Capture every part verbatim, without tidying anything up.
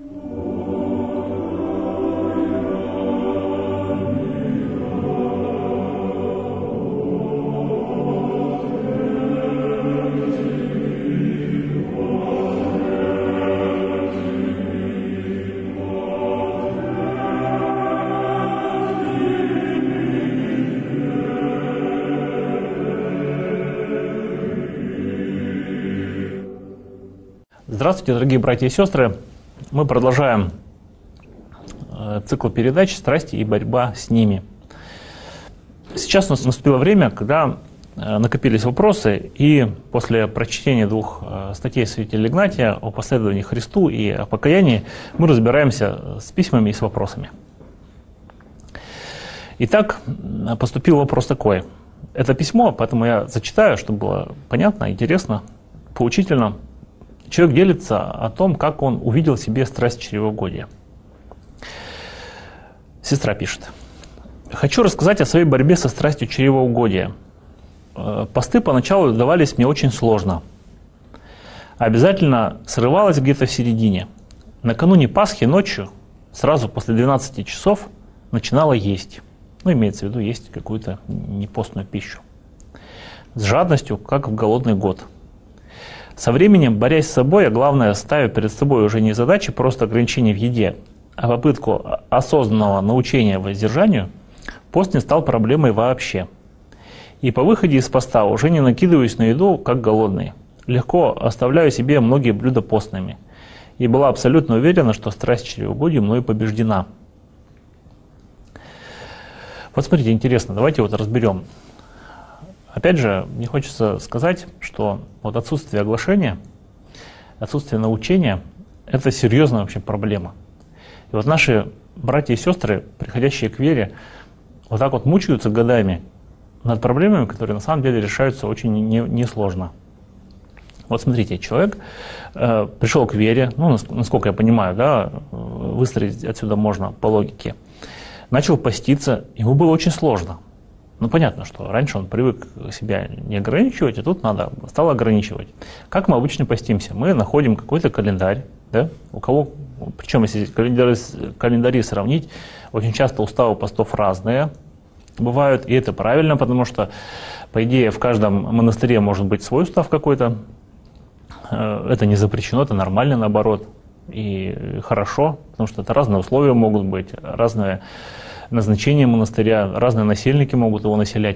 Здравствуйте, дорогие братья и сестры. Мы продолжаем цикл передач «Страсти и борьба с ними». Сейчас у нас наступило время, когда накопились вопросы, и после прочтения двух статей святителя Игнатия о последовании Христу и о покаянии мы разбираемся с письмами и с вопросами. Итак, поступил вопрос такой. Это письмо, поэтому я зачитаю, чтобы было понятно, интересно, поучительно. Человек делится о том, как он увидел в себе страсть чревоугодия. Сестра пишет. «Хочу рассказать о своей борьбе со страстью чревоугодия. Посты поначалу давались мне очень сложно. Обязательно срывалось где-то в середине. Накануне Пасхи ночью, сразу после двенадцати часов, начинала есть. Ну, имеется в виду, есть какую-то непостную пищу. С жадностью, как в голодный год. Со временем, борясь с собой, а главное, ставя перед собой уже не задачи просто ограничения в еде, а попытку осознанного научения воздержанию, пост не стал проблемой вообще. И по выходе из поста уже не накидываюсь на еду, как голодный. Легко оставляю себе многие блюда постными. И была абсолютно уверена, что страсть чревоугодия мною побеждена». Вот смотрите, интересно, давайте вот разберем. Опять же, мне хочется сказать, что вот отсутствие оглашения, отсутствие научения – это серьезная вообще проблема. И вот наши братья и сестры, приходящие к вере, вот так вот мучаются годами над проблемами, которые на самом деле решаются очень несложно. Вот смотрите, человек э, пришел к вере, ну, насколько я понимаю, да, выстроить отсюда можно по логике, начал поститься, ему было очень сложно. Ну, понятно, что раньше он привык себя не ограничивать, а тут надо, стал ограничивать. Как мы обычно постимся? Мы находим какой-то календарь, да? У кого, причем если календари, календари сравнить, очень часто уставы постов разные бывают, и это правильно, потому что, по идее, в каждом монастыре может быть свой устав какой-то. Это не запрещено, это нормально, наоборот, и хорошо, потому что это разные условия могут быть, разные назначение монастыря, разные насельники могут его населять.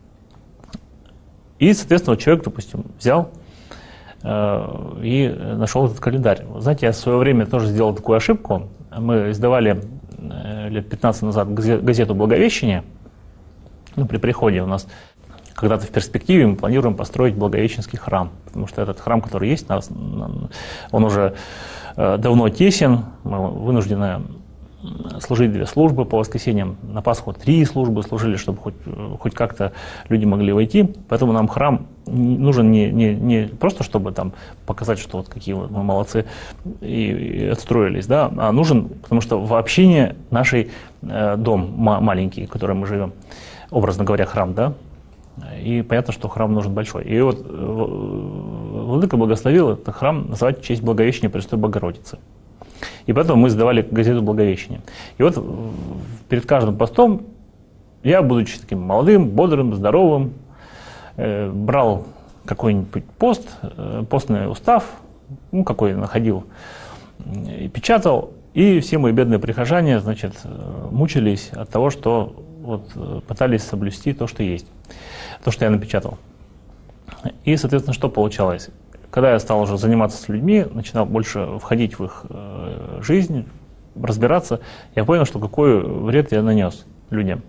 И, соответственно, человек, допустим, взял э, и нашел этот календарь. Знаете, я в свое время тоже сделал такую ошибку. Мы издавали э, лет пятнадцать назад газету «Благовещение». Ну, при приходе у нас когда-то в перспективе мы планируем построить Благовещенский храм, потому что этот храм, который есть, он уже э, давно тесен, мы вынуждены служить две службы по воскресеньям. На Пасху три службы служили, чтобы хоть, хоть как-то люди могли войти. Поэтому нам храм нужен не, не, не просто, чтобы там показать, что вот какие вот мы молодцы и, и отстроились, да, а нужен, потому что в общине нашей э, дом маленький, в котором мы живем, образно говоря, храм, да, и понятно, что храм нужен большой. И вот э, Владыка благословил этот храм называть в честь Благовещения Пресвятой Богородицы. И поэтому мы сдавали газету «Благовещение». И вот перед каждым постом я, будучи таким молодым, бодрым, здоровым, э, брал какой-нибудь пост, э, постный устав, ну, какой находил, и печатал, и все мои бедные прихожане, значит, мучились от того, что вот, пытались соблюсти то, что есть, то, что я напечатал. И, соответственно, что получалось? Когда я стал уже заниматься с людьми, начинал больше входить в их э, жизнь, разбираться, я понял, что какой вред я нанес людям.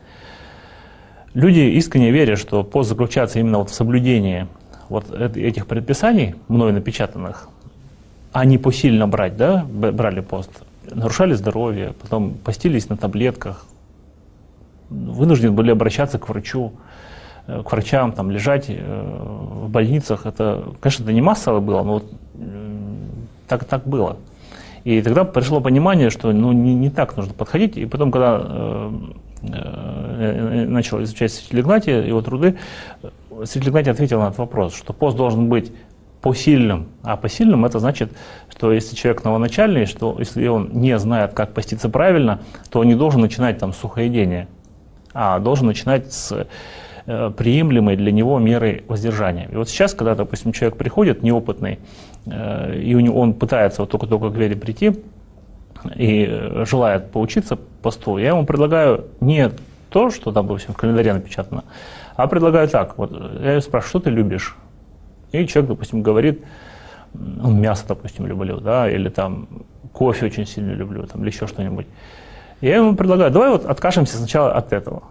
Люди искренне верят, что пост заключается именно вот в соблюдении вот этих предписаний, мной напечатанных, а не посильно брать, да, брали пост, нарушали здоровье, потом постились на таблетках, вынуждены были обращаться к врачу, к врачам, там, лежать в больницах. Это, конечно, это не массово было, но вот так, так было. И тогда пришло понимание, что ну, не, не так нужно подходить. И потом, когда э, э, начал изучать святителя Игнатия, его труды, святитель Игнатий ответил на этот вопрос, что пост должен быть посильным. А посильным это значит, что если человек новоначальный, что если он не знает, как поститься правильно, то он не должен начинать там с сухоедения, а должен начинать с э, приемлемой для него меры воздержания. И вот сейчас, когда, допустим, человек приходит неопытный, э, и у него, он пытается вот только-только к вере прийти и желает поучиться посту, я ему предлагаю не то, что там, допустим, в календаре напечатано, а предлагаю так. Вот я его спрашиваю, что ты любишь? И человек, допустим, говорит, ну, мясо, допустим, люблю, да, или там кофе очень сильно люблю, там, или еще что-нибудь. Я ему предлагаю, давай вот откажемся сначала от этого.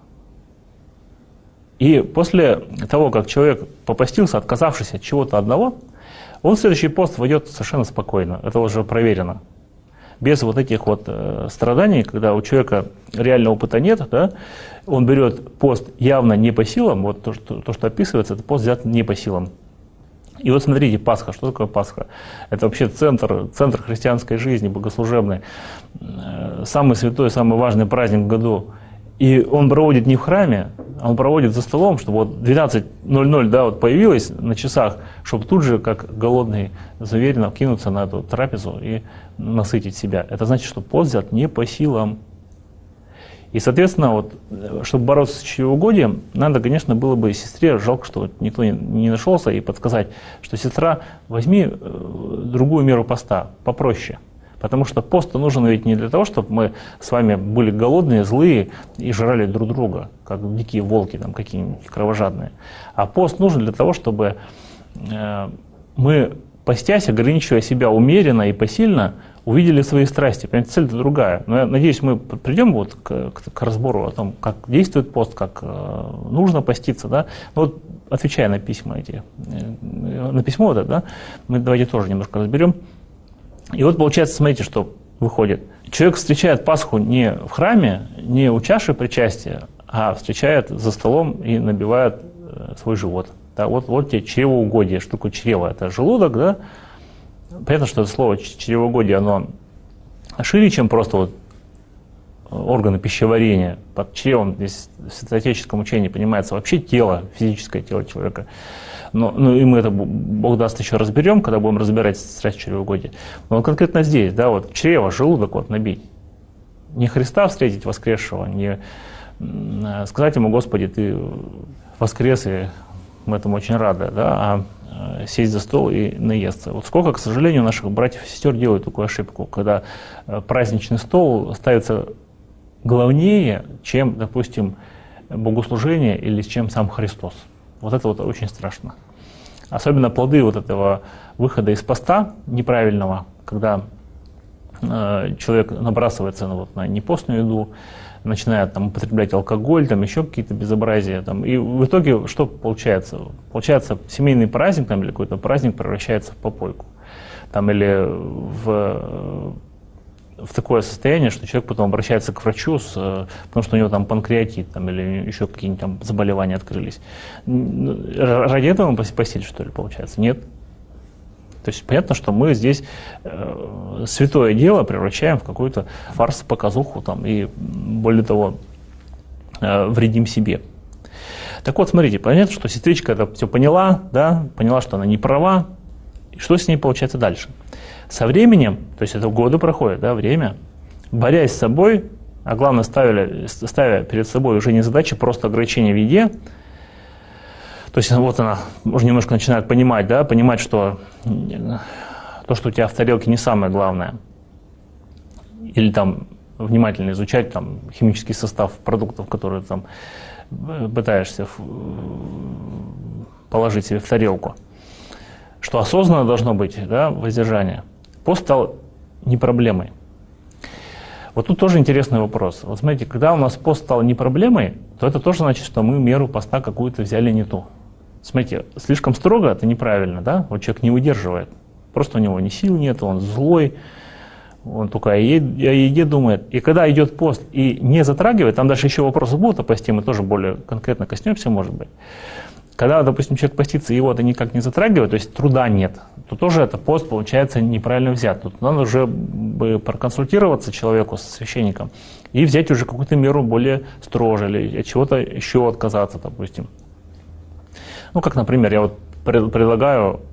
И после того, как человек попостился, отказавшись от чего-то одного, он в следующий пост войдет совершенно спокойно. Это уже проверено. Без вот этих вот э, страданий, когда у человека реального опыта нет, да, он берет пост явно не по силам, вот то, что, то, что описывается, это пост взят не по силам. И вот смотрите, Пасха, что такое Пасха? Это вообще центр, центр христианской жизни, богослужебный, э, самый святой, самый важный праздник в году. И он проводит не в храме, а он проводит за столом, чтобы вот двенадцать ноль ноль, да, вот появилось на часах, чтобы тут же, как голодный, заверенно кинуться на эту трапезу и насытить себя. Это значит, что пост взят не по силам. И, соответственно, вот, чтобы бороться с чревоугодием, надо, конечно, было бы сестре, жалко, что никто не, не нашелся, и подсказать, что сестра, возьми другую меру поста, попроще. Потому что пост нужен ведь не для того, чтобы мы с вами были голодные, злые и жрали друг друга, как дикие волки там какие-нибудь кровожадные. А пост нужен для того, чтобы э, мы, постясь, ограничивая себя умеренно и посильно, увидели свои страсти. Понимаете, цель-то другая. Но я надеюсь, мы придем вот к, к, к разбору о том, как действует пост, как э, нужно поститься. Да? Ну, вот, отвечая на письма эти, э, на письмо это, да, мы давайте тоже немножко разберем. И вот получается, смотрите, что выходит. Человек встречает Пасху не в храме, не у чаши причастия, а встречает за столом и набивает свой живот. Да, вот, вот тебе чревоугодие. Что такое чрево? Это желудок, да? Понятно, что это слово чревоугодие, оно шире, чем просто вот органы пищеварения. Под чревом здесь в святоотеческом учении понимается вообще тело, физическое тело человека. Но, ну и мы это, Бог даст, еще разберем, когда будем разбирать страсть чревоугодия. Но вот конкретно здесь, да, вот чрево, желудок вот набить. Не Христа встретить воскресшего, не сказать ему, Господи, ты воскрес, и мы этому очень рады, да, а сесть за стол и наесться. Вот сколько, к сожалению, наших братьев и сестер делают такую ошибку, когда праздничный стол ставится главнее, чем, допустим, богослужение или чем сам Христос. Вот это вот очень страшно. Особенно плоды вот этого выхода из поста неправильного, когда э, человек набрасывается на, вот, на непостную еду, начинает там, употреблять алкоголь, там, еще какие-то безобразия. Там, и в итоге что получается? Получается, семейный праздник там, или какой-то праздник превращается в попойку. Там, или в... в такое состояние, что человек потом обращается к врачу, с, потому что у него там панкреатит там, или еще какие-нибудь там заболевания открылись. Ради этого мы постиль, что ли, получается? Нет. То есть понятно, что мы здесь э, святое дело превращаем в какой-то фарс, показуху там, и более того э, вредим себе. Так вот, смотрите, понятно, что сестричка это все поняла, да, поняла, что она не права, и что с ней получается дальше? Со временем, то есть это годы проходят, да, время, борясь с собой, а главное ставя, ставя перед собой уже не задачи, просто ограничения в еде, то есть вот она уже немножко начинает понимать, да, понимать, что то, что у тебя в тарелке, не самое главное, или там внимательно изучать там химический состав продуктов, которые там пытаешься положить себе в тарелку, что осознанно должно быть, да, воздержание. Пост стал не проблемой. Вот тут тоже интересный вопрос. Вот смотрите, когда у нас пост стал не проблемой, то это тоже значит, что мы меру поста какую-то взяли не ту. Смотрите, слишком строго это неправильно, да? Вот человек не выдерживает. Просто у него ни сил нет, он злой, он только о еде, о еде думает. И когда идет пост и не затрагивает, там дальше еще вопросы будут о посте, мы тоже более конкретно коснемся, может быть. Когда, допустим, человек постится, его это никак не затрагивает, то есть труда нет, то тоже это пост получается неправильно взят. Тут надо уже бы проконсультироваться человеку, со священником, и взять уже какую-то меру более строже, или от чего-то еще отказаться, допустим. Ну, как, например, я вот предлагаю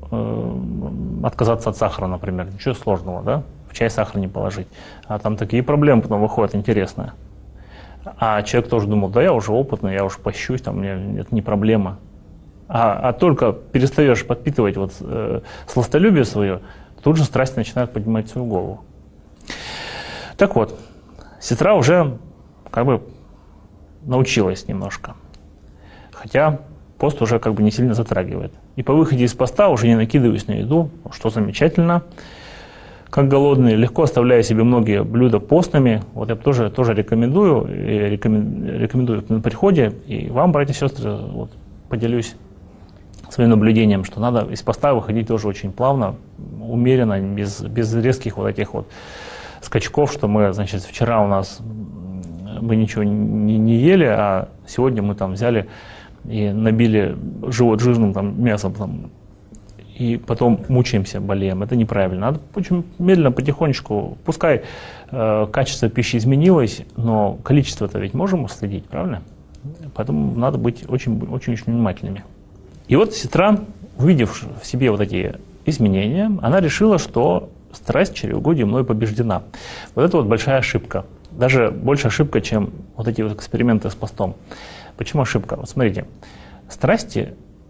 э, отказаться от сахара, например. Ничего сложного, да? В чай сахар не положить. А там такие проблемы потом выходят интересные. А человек тоже думал, да я уже опытный, я уже пощусь, там, мне, это не проблема. А, а только перестаешь подпитывать вот, э, сластолюбие свое, тут же страсти начинают поднимать свою голову. Так вот, сестра уже как бы научилась немножко. Хотя пост уже как бы не сильно затрагивает. И по выходе из поста уже не накидываюсь на еду, что замечательно. Как голодный, легко оставляю себе многие блюда постными. Вот я тоже, тоже рекомендую, рекомендую, рекомендую на приходе. И вам, братья и сестры, вот, поделюсь своим наблюдением, что надо из поста выходить тоже очень плавно, умеренно, без, без резких вот этих вот скачков, что мы, значит, вчера у нас мы ничего не, не ели, а сегодня мы там взяли и набили живот жирным там, мясом, там, и потом мучаемся, болеем. Это неправильно. Надо очень медленно, потихонечку. Пускай э, качество пищи изменилось, но количество-то ведь можем уследить, правильно? Поэтому надо быть очень-очень внимательными. И вот сестра, увидев в себе вот эти изменения, она решила, что страсть чревоугодия мной побеждена. Вот это вот большая ошибка. Даже больше ошибка, чем вот эти вот эксперименты с постом. Почему ошибка? Вот смотрите, страсти,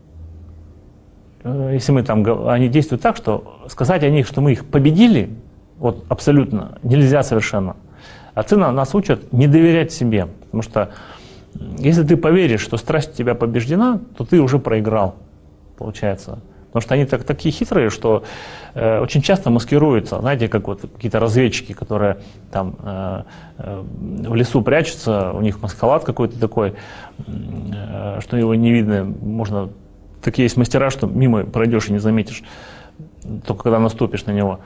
если мы там, они действуют так, что сказать о них, что мы их победили, вот абсолютно нельзя совершенно. Отцы нас учат не доверять себе, потому что если ты поверишь, что страсть у тебя побеждена, то ты уже проиграл, получается. Потому что они так, такие хитрые, что э, очень часто маскируются. Знаете, как вот какие-то разведчики, которые там э, э, в лесу прячутся, у них маскалад какой-то такой, э, что его не видно. Можно... Такие есть мастера, что мимо пройдешь и не заметишь, только когда наступишь на него.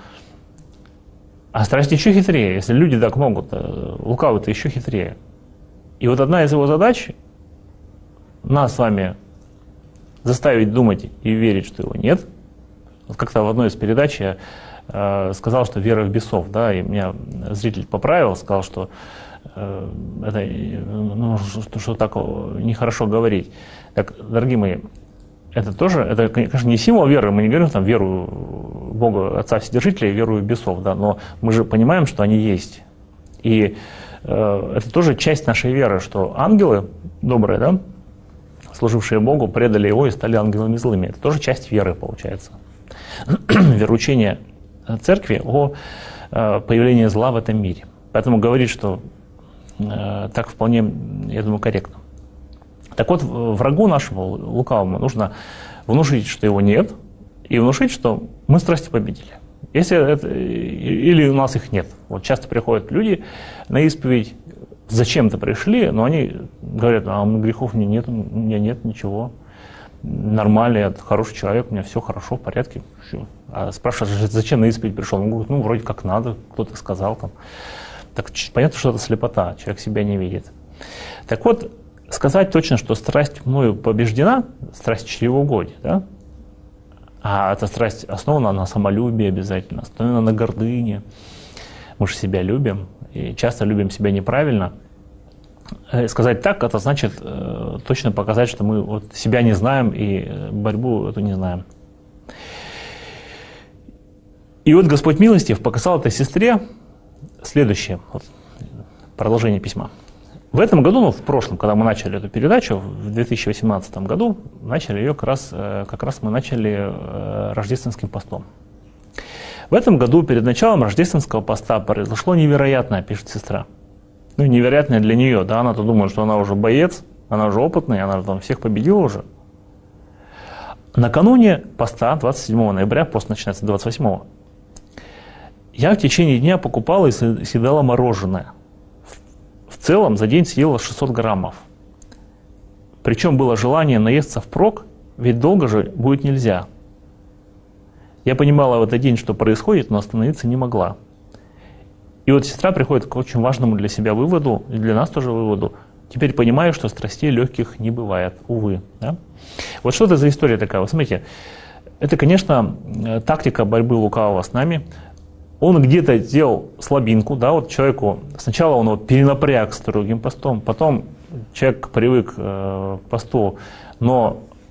А страсть еще хитрее. Если люди так могут, лукавый-то еще хитрее. И вот одна из его задач — нас с вами заставить думать и верить, что его нет. Вот как-то в одной из передач я э, сказал, что вера в бесов, да, и меня зритель поправил, сказал, что э, это, ну, что, что так нехорошо говорить. Так, дорогие мои, это тоже, это, конечно, не символ веры, мы не говорим там веру в Бога Отца Вседержителя и веру в бесов, да, но мы же понимаем, что они есть. И э, это тоже часть нашей веры, что ангелы добрые, да, служившие Богу, предали его и стали ангелами злыми. Это тоже часть веры, получается. Вероучение церкви о э, появлении зла в этом мире. Поэтому говорить, что э, так вполне, я думаю, корректно. Так вот, врагу нашему, лукавому, нужно внушить, что его нет, и внушить, что мы страсти победили. Если это, или у нас их нет. Вот часто приходят люди на исповедь, зачем-то пришли, но они говорят, а у меня грехов мне нет, у меня нет ничего, нормально, я хороший человек, у меня все хорошо, в порядке. Все. А спрашивают, зачем на исповедь пришел? Он говорит, ну, вроде как надо, кто-то сказал там. Так понятно, что это слепота, человек себя не видит. Так вот, сказать точно, что страсть мною побеждена, страсть чревоугодия, да? А эта страсть основана на самолюбии обязательно, основана на гордыне. Мы же себя любим, и часто любим себя неправильно. Сказать так, это значит э, точно показать, что мы вот себя не знаем и борьбу эту не знаем. И вот Господь милостив показал этой сестре следующее, вот, продолжение письма. В этом году, ну в прошлом, когда мы начали эту передачу, в две тысячи восемнадцатом году, начали ее как раз, как раз мы начали рождественским постом. В этом году перед началом рождественского поста произошло невероятное, пишет сестра. Ну невероятное для нее, да, она-то думает, что она уже боец, она уже опытная, она там всех победила уже. Накануне поста, двадцать седьмого ноября, пост начинается двадцать восьмого, я в течение дня покупала и съедала мороженое. В целом за день съела шестьсот граммов. Причем было желание наесться впрок, ведь долго же будет нельзя. Я понимала в этот день, что происходит, но остановиться не могла. И вот сестра приходит к очень важному для себя выводу, и для нас тоже выводу. Теперь понимаю, что страстей легких не бывает, увы. Да? Вот что это за история такая? Вот смотрите, это, конечно, тактика борьбы лукавого с нами. Он где-то сделал слабинку, да, вот человеку, сначала он вот перенапряг строгим постом, потом человек привык э, к посту, но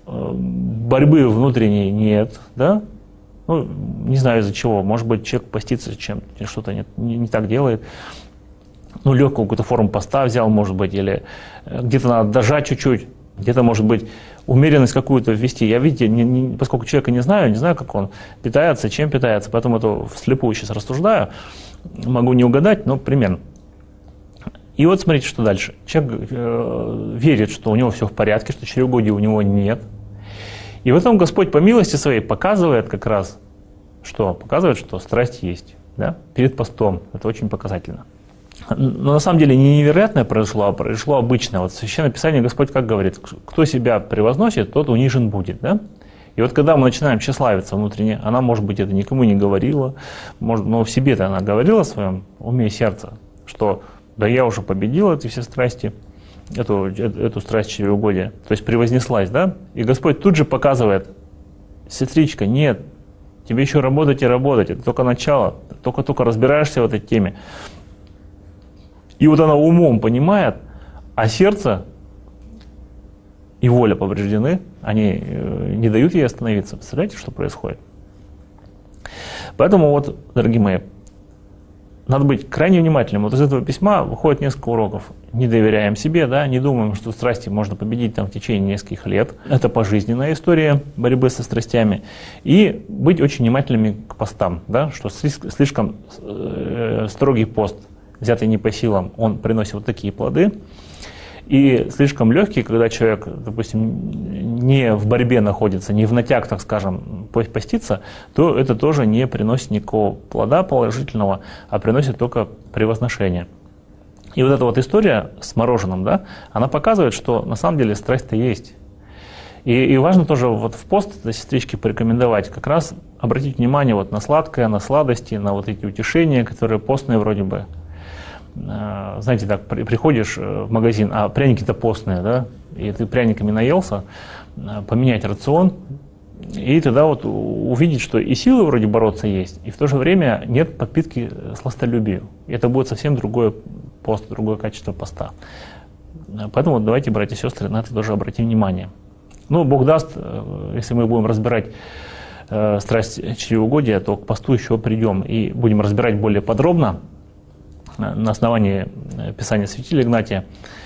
борьбы внутренней нет, да? Ну, не знаю из-за чего. Может быть, человек постится чем-то, что-то не, не, не так делает. Ну, легкую какую-то форму поста взял, может быть, или где-то надо дожать чуть-чуть, где-то, может быть, умеренность какую-то ввести. Я, видите, не, не, поскольку человека не знаю, не знаю, как он питается, чем питается, поэтому это вслепую сейчас рассуждаю. Могу не угадать, но примерно. И вот смотрите, что дальше. Человек э, верит, что у него все в порядке, что чревоугодия у него нет. И в этом Господь по милости своей показывает как раз, что? Показывает, что страсть есть, да? Перед постом. Это очень показательно. Но на самом деле не невероятное произошло, а произошло обычное. Вот в Священном Писании Господь как говорит: кто себя превозносит, тот унижен будет, да? И вот когда мы начинаем тщеславиться внутренне, она, может быть, это никому не говорила, может, но в себе-то она говорила в своем уме и сердце, что да я уже победила эти все страсти, эту, эту страсть чревоугодия, то есть превознеслась, да? И Господь тут же показывает: сестричка, нет, тебе еще работать и работать, это только начало, только-только разбираешься в этой теме. И вот она умом понимает, а сердце и воля повреждены, они не дают ей остановиться. Представляете, что происходит? Поэтому вот, дорогие мои, надо быть крайне внимательным. Вот из этого письма выходит несколько уроков. Не доверяем себе, да, не думаем, что страсти можно победить там в течение нескольких лет. Это пожизненная история борьбы со страстями. И быть очень внимательными к постам, да, что слишком э, строгий пост, взятый не по силам, он приносит вот такие плоды. И слишком легкий, когда человек, допустим, не в борьбе находится, не в натяг, так скажем, постится, то это тоже не приносит никакого плода положительного, а приносит только превозношение. И вот эта вот история с мороженым, да, она показывает, что на самом деле страсть-то есть. И, и важно тоже вот в пост сестричке порекомендовать, как раз обратить внимание вот на сладкое, на сладости, на вот эти утешения, которые постные вроде бы. Знаете, так, приходишь в магазин, а пряники-то постные, да, и ты пряниками наелся, поменять рацион, и тогда вот увидеть, что и силы вроде бороться есть, и в то же время нет подпитки сластолюбию. И это будет совсем другой пост, другое качество поста. Поэтому вот давайте, братья и сестры, на это тоже обратим внимание. Ну, Бог даст, если мы будем разбирать э, страсть чревоугодия, то к посту еще придем и будем разбирать более подробно на основании Писания святителя Игнатия,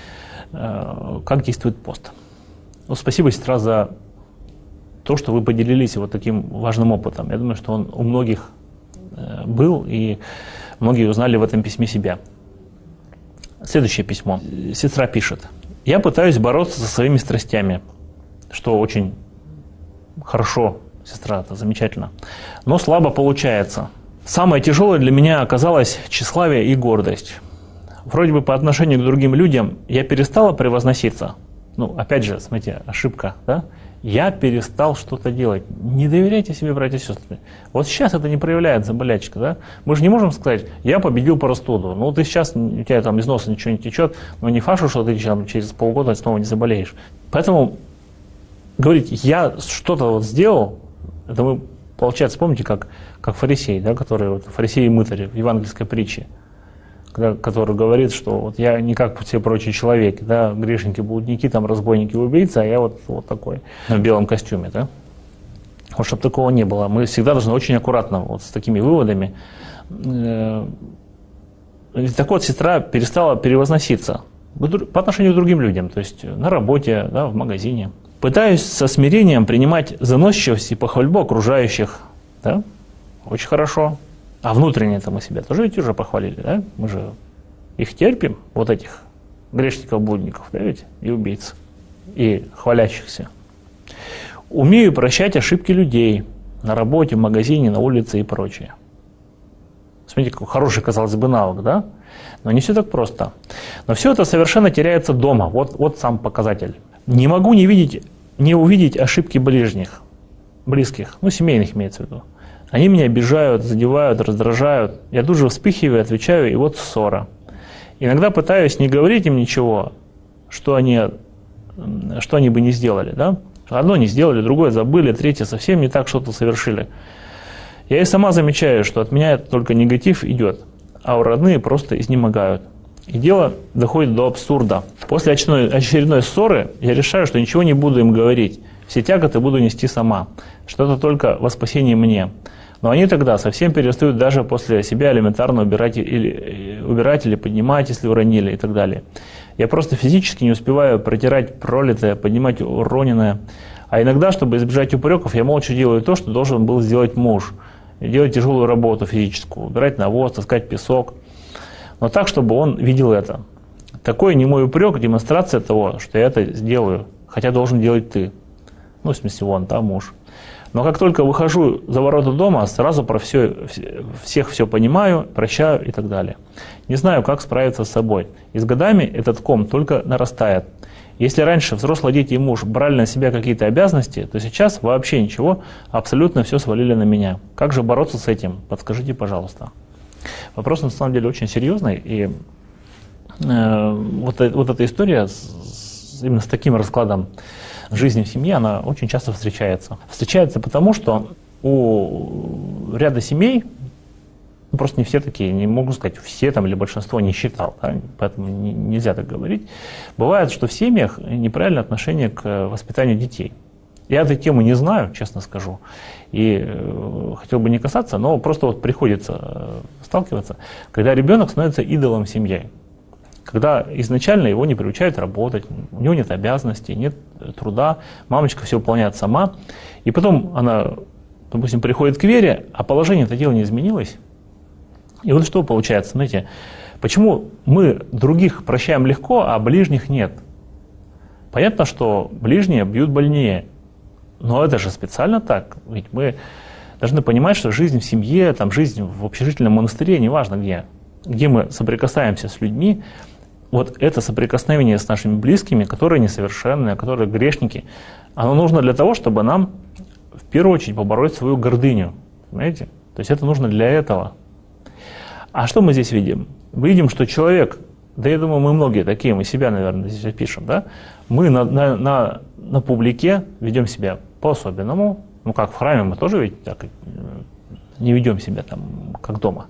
как действует пост. Ну, спасибо, сестра, за то, что вы поделились вот таким важным опытом. Я думаю, что он у многих был, и многие узнали в этом письме себя. Следующее письмо. Сестра пишет: «Я пытаюсь бороться со своими страстями», что очень хорошо, сестра, это замечательно, но слабо получается. Самое тяжелое для меня оказалось тщеславие и гордость. Вроде бы по отношению к другим людям я перестала превозноситься. Ну, опять же, смотрите, ошибка, да? Я перестал что-то делать. Не доверяйте себе, братья и сестры. Вот сейчас это не проявляется болячка, да? Мы же не можем сказать: я победил простуду. Ну, ты сейчас, у тебя там из носа ничего не течет, но не факт, что ты там, через полгода снова не заболеешь. Поэтому говорить: я что-то вот сделал, это мы, получается, помните, как, как фарисей, да, который, вот, фарисей и мытарь в евангельской притче, когда, который говорит, что вот я не как все прочие человеки, да, грешники, блудники, там, разбойники, убийцы, а я вот, вот такой в белом костюме, да. Вот чтобы такого не было. Мы всегда должны очень аккуратно вот с такими выводами. Так вот, сестра перестала перевозноситься по отношению к другим людям, то есть на работе, да, в магазине. Пытаюсь со смирением принимать заносчивость и похвальбу окружающих. Да? Очень хорошо. А внутренне-то мы себя тоже ведь уже похвалили, да? Мы же их терпим, вот этих грешников-блудников, да, ведь, и убийц, и хвалящихся. Умею прощать ошибки людей на работе, в магазине, на улице и прочее. Смотрите, какой хороший, казалось бы, навык, да? Но не все так просто. Но все это совершенно теряется дома. Вот, вот сам показатель. Не могу не видеть, не увидеть ошибки ближних, близких, ну, семейных имеется в виду. Они меня обижают, задевают, раздражают. Я тут же вспыхиваю, отвечаю, и вот ссора. Иногда пытаюсь не говорить им ничего, что они, что они бы не сделали. Да? Одно не сделали, другое забыли, третье совсем не так что-то совершили. Я и сама замечаю, что от меня только негатив идет, а у родные просто изнемогают. И дело доходит до абсурда. После очередной, очередной ссоры я решаю, что ничего не буду им говорить. все тяготы буду нести сама, что это только во спасении мне. Но они тогда совсем перестают даже после себя элементарно убирать или, убирать или поднимать, если уронили и так далее. Я просто физически не успеваю протирать пролитое, поднимать уроненное. А иногда, чтобы избежать упреков, я молча делаю то, что должен был сделать муж. Делать тяжелую работу физическую, убирать навоз, таскать песок. Но так, чтобы он видел это. Такой не мой упрек, демонстрация того, что я это сделаю, хотя должен делать ты. Ну, в смысле, вон, там муж. Но как только выхожу за ворота дома, сразу про все, всех все понимаю, прощаю и так далее. Не знаю, как справиться с собой. И с годами этот ком только нарастает. Если раньше взрослые дети и муж брали на себя какие-то обязанности, то сейчас вообще ничего, абсолютно все свалили на меня. Как же бороться с этим? Подскажите, пожалуйста. Вопрос на самом деле очень серьезный. И э, вот, вот эта история с, именно с таким раскладом жизни в семье, она очень часто встречается. Встречается потому, что у ряда семей, ну, просто не все такие, не могу сказать, все там или большинство не считал, да, поэтому не, нельзя так говорить. Бывает, что в семьях неправильное отношение к воспитанию детей. Я этой темы не знаю, честно скажу, и э, хотел бы не касаться, но просто вот приходится э, сталкиваться, когда ребенок становится идолом семьи. Когда изначально его не приучают работать, у него нет обязанностей, нет труда, мамочка все выполняет сама, и потом она, допустим, приходит к вере, а положение-то дела не изменилось. И вот что получается, смотрите, почему мы других прощаем легко, а ближних нет? Понятно, что ближние бьют больнее, но это же специально так, ведь мы должны понимать, что жизнь в семье, там, жизнь в общежительном монастыре, неважно где, где мы соприкасаемся с людьми, вот это соприкосновение с нашими близкими, которые несовершенные, которые грешники, оно нужно для того, чтобы нам в первую очередь побороть свою гордыню. Понимаете? То есть это нужно для этого. А что мы здесь видим? Мы видим, что человек, да я думаю, мы многие такие, мы себя, наверное, здесь опишем, да? Мы на, на, на, на публике ведем себя по-особенному. Ну как в храме мы тоже ведь так не ведем себя там, как дома.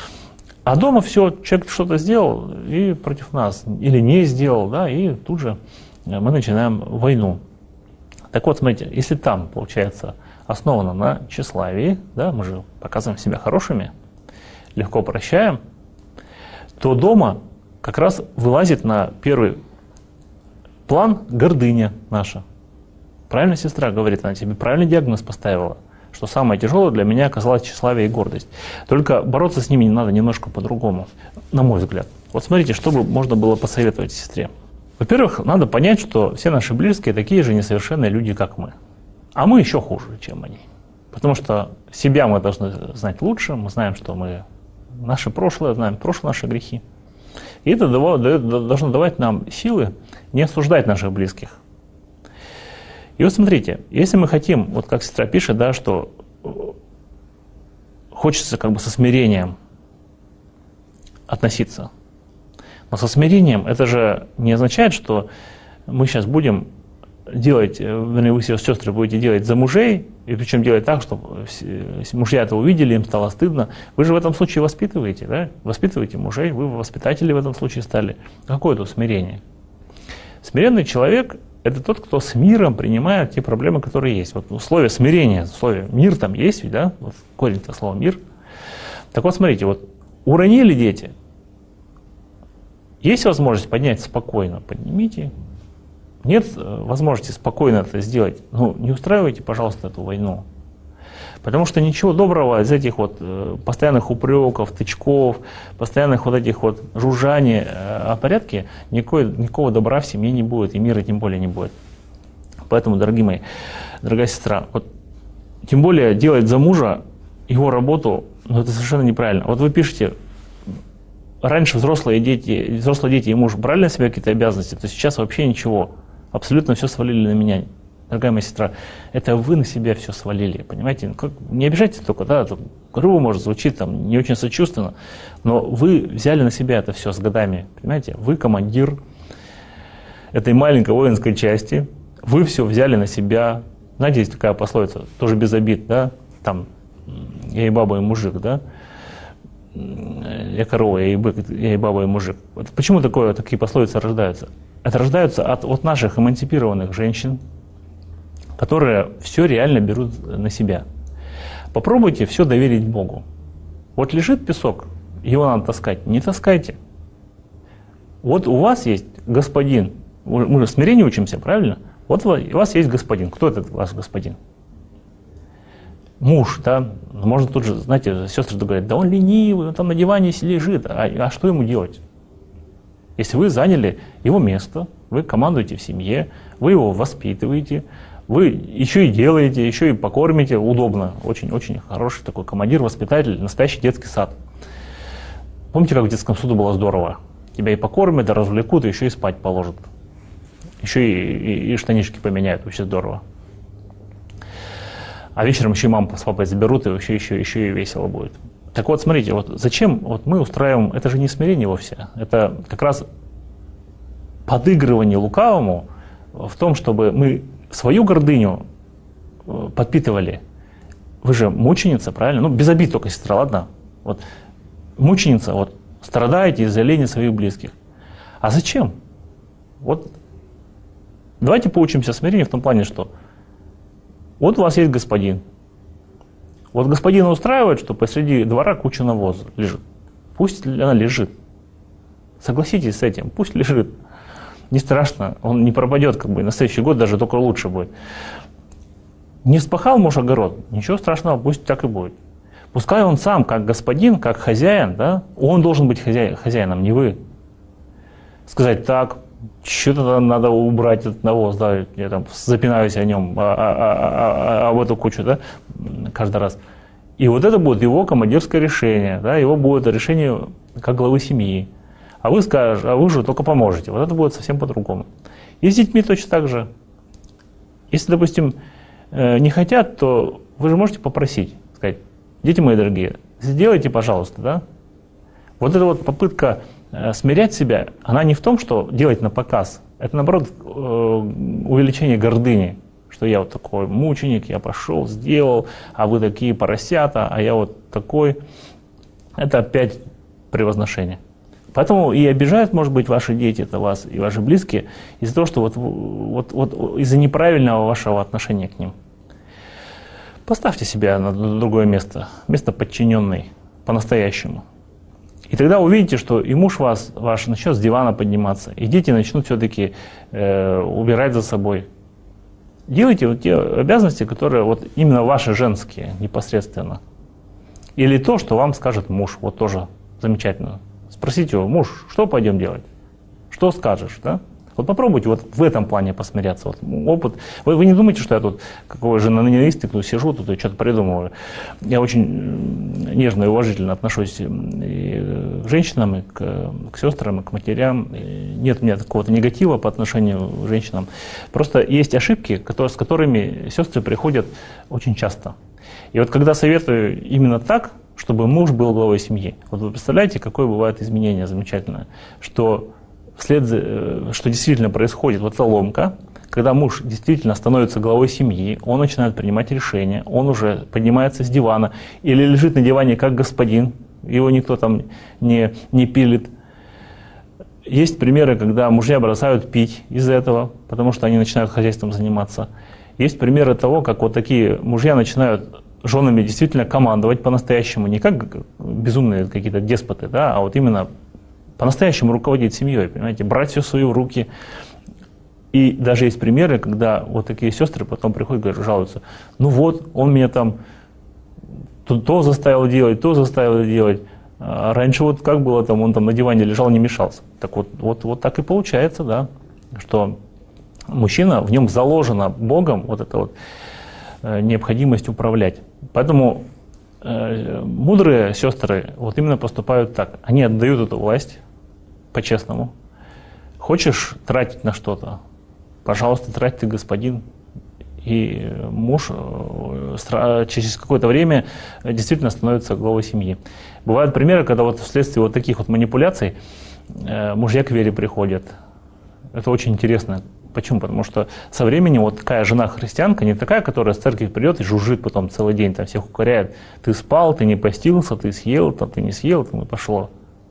А дома все, человек что-то сделал и против нас, или не сделал, да, и тут же мы начинаем войну. Так вот, смотрите, если там, получается, основано на тщеславии, да, мы же показываем себя хорошими, легко прощаем, то дома как раз вылазит на первый план гордыня наша. Правильно сестра говорит, она тебе правильный диагноз поставила, что самое тяжелое для меня оказалось тщеславие и гордость. Только бороться с ними не надо немножко по-другому, на мой взгляд. Вот смотрите, что бы можно было посоветовать сестре. Во-первых, надо понять, что все наши близкие такие же несовершенные люди, как мы. А мы еще хуже, чем они. Потому что себя мы должны знать лучше, мы знаем, что мы наше прошлое, знаем прошлые наши грехи. И это должно давать нам силы не осуждать наших близких. И вот смотрите, если мы хотим, вот как сестра пишет, да, что хочется как бы со смирением относиться. Но со смирением это же не означает, что мы сейчас будем делать, вернее, вы, сестры, будете делать за мужей, и причем делать так, чтобы мужья это увидели, им стало стыдно. Вы же в этом случае воспитываете, да? Воспитываете мужей, вы воспитатели в этом случае стали. Какое это смирение? Смиренный человек – это тот, кто с миром принимает те проблемы, которые есть. Вот в слове смирение, в слове мир там есть, ведь, да? Вот корень-то слова мир. Так вот, смотрите, вот уронили дети. Есть возможность поднять спокойно, поднимите. Нет возможности спокойно это сделать. Ну, не устраивайте, пожалуйста, эту войну. Потому что ничего доброго из этих вот постоянных упреков, тычков, постоянных вот этих вот жужжаний о порядке, никакой, никакого добра в семье не будет, и мира тем более не будет. Поэтому, дорогие мои, дорогая сестра, вот, тем более делать за мужа его работу, ну, это совершенно неправильно. Вот вы пишете, раньше взрослые дети, взрослые дети и муж брали на себя какие-то обязанности, то сейчас вообще ничего. Абсолютно все свалили на меня. Дорогая моя сестра, это вы на себя все свалили, понимаете? Как, не обижайтесь только, да, грубо может звучит, там, не очень сочувственно, но вы взяли на себя это все с годами, понимаете? Вы командир этой маленькой воинской части, вы все взяли на себя. Знаете, есть такая пословица, тоже без обид, да, там, я и баба, и мужик, да, я корова, я и бык, я и баба, и мужик. Вот почему такое, такие пословицы рождаются? Это рождаются от, от наших эмансипированных женщин, которые все реально берут на себя. Попробуйте все доверить Богу. Вот лежит песок, его надо таскать, не таскайте. Вот у вас есть господин, мы же в смирении учимся, правильно? Вот у вас есть господин. Кто этот ваш господин? Муж, да? Можно тут же, знаете, сестры говорят, да он ленивый, он там на диване лежит, а, а что ему делать? Если вы заняли его место, вы командуете в семье, вы его воспитываете, вы еще и делаете, еще и покормите, удобно, очень-очень хороший такой командир, воспитатель, настоящий детский сад. Помните, как в детском саду было здорово? Тебя и покормят, и развлекут, и еще и спать положат. Еще и, и, и штанишки поменяют, вообще здорово. А вечером еще и маму с папой заберут, и вообще еще, еще и весело будет. Так вот, смотрите, вот зачем вот мы устраиваем, это же не смирение вовсе, это как раз подыгрывание лукавому в том, чтобы мы свою гордыню подпитывали. Вы же мученица, правильно? Ну, без обид только, сестра, ладно? Вот мученица, вот страдаете из-за лени своих близких. А зачем? Вот давайте поучимся смирению в том плане, что вот у вас есть господин. Вот господина устраивает, что посреди двора куча навоза лежит. Пусть она лежит. Согласитесь с этим, пусть лежит. Не страшно, он не пропадет, как бы, на следующий год даже только лучше будет. Не вспахал муж огород, ничего страшного, пусть так и будет. Пускай он сам, как господин, как хозяин, да, он должен быть хозяин, хозяином, не вы. Сказать, так, что-то надо убрать этот навоз, да, я там запинаюсь о нем, а, а, а, а, об эту кучу, да, каждый раз. И вот это будет его командирское решение, да, его будет решение как главы семьи. А вы скажете, а вы же только поможете. Вот это будет совсем по-другому. И с детьми точно так же. Если, допустим, не хотят, то вы же можете попросить, сказать, дети мои дорогие, сделайте, пожалуйста, да. Вот эта вот попытка смирять себя, она не в том, что делать на показ. Это, наоборот, увеличение гордыни, что я вот такой мученик, я пошел, сделал, а вы такие поросята, а я вот такой. Это опять превозношение. Поэтому и обижают, может быть, ваши дети, это вас и ваши близкие, из-за того, что вот, вот, вот из-за неправильного вашего отношения к ним. Поставьте себя на другое место, место подчиненный, по-настоящему. И тогда увидите, что и муж вас, ваш начнет с дивана подниматься, и дети начнут все-таки э, убирать за собой. Делайте вот те обязанности, которые вот именно ваши женские, непосредственно. Или то, что вам скажет муж, вот тоже замечательно. Спросите его, муж, что пойдем делать? Что скажешь, да? Вот попробуйте вот в этом плане посмиряться. Вот опыт. Вы, вы не думаете, что я тут какой же нанялист, тут сижу, тут и что-то придумываю. Я очень нежно и уважительно отношусь и к женщинам, и к, к сестрам, и к матерям. И нет у меня какого-то негатива по отношению к женщинам. Просто есть ошибки, которые, с которыми сестры приходят очень часто. И вот когда советую именно так, чтобы муж был главой семьи. Вот вы представляете, какое бывает изменение замечательное, что вслед за, что действительно происходит вот эта ломка, когда муж действительно становится главой семьи, он начинает принимать решения, он уже поднимается с дивана или лежит на диване как господин, его никто там не, не пилит. Есть примеры, когда мужья бросают пить из-за этого, потому что они начинают хозяйством заниматься. Есть примеры того, как вот такие мужья начинают женами действительно командовать по-настоящему, не как безумные какие-то деспоты, да, а вот именно по-настоящему руководить семьей, понимаете, брать все в свои руки. И даже есть примеры, когда вот такие сестры потом приходят и говорят, жалуются, ну вот, он меня там то, то заставил делать, то заставил делать. А раньше вот как было, там, он там на диване лежал, не мешался. Так вот, вот, вот так и получается, да, что мужчина, в нем заложено Богом вот это вот необходимость управлять. Поэтому э, мудрые сестры вот именно поступают так. Они отдают эту власть по-честному. Хочешь тратить на что-то? Пожалуйста, трать ты, господин. И муж э, через какое-то время действительно становится главой семьи. Бывают примеры, когда вот вследствие вот таких вот манипуляций э, мужья к вере приходят. Это очень интересно. Почему? Потому что со временем вот такая жена-христианка, не такая, которая с церкви придет и жужжит потом целый день, там всех укоряет. Ты спал, ты не постился, ты съел, там, ты не съел, там и пошло.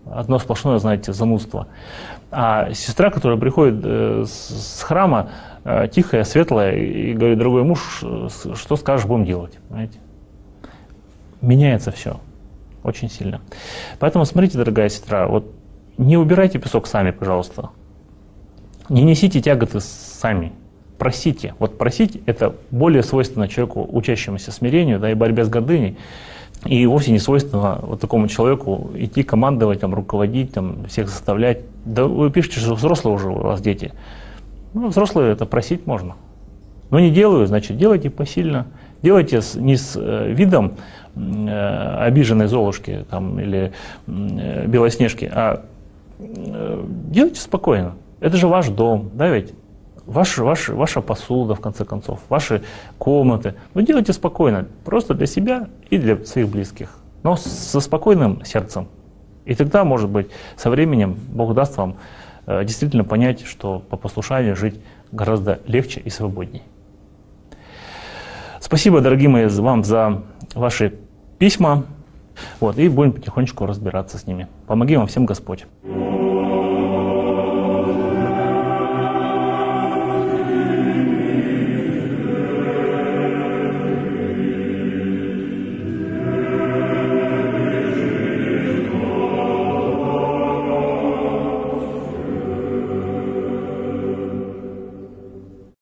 одно сплошное, знаете, занудство. А сестра, которая приходит э, с, с храма, э, тихая, светлая, и говорит: дорогой муж, что скажешь, будем делать. Понимаете? Меняется все очень сильно. Поэтому смотрите, дорогая сестра, вот не убирайте песок сами, пожалуйста. Не несите тяготы сами. Просите. Вот просить – это более свойственно человеку, учащемуся смирению, да, и борьбе с гордыней. И вовсе не свойственно вот такому человеку идти командовать, там, руководить, там, всех заставлять. Да вы пишете, что взрослые уже у вас дети. Ну, взрослые это просить можно. Но не делаю, значит, делайте посильно. Делайте с, не с э, видом э, обиженной Золушки там, или э, Белоснежки, а э, делайте спокойно. Это же ваш дом, да ведь? Ваш, ваш, ваша посуда, в конце концов, ваши комнаты. Ну, делайте спокойно, просто для себя и для своих близких, но со спокойным сердцем. И тогда, может быть, со временем Бог даст вам э, действительно понять, что по послушанию жить гораздо легче и свободней. Спасибо, дорогие мои, вам за ваши письма. Вот, и будем потихонечку разбираться с ними. Помоги вам всем Господь.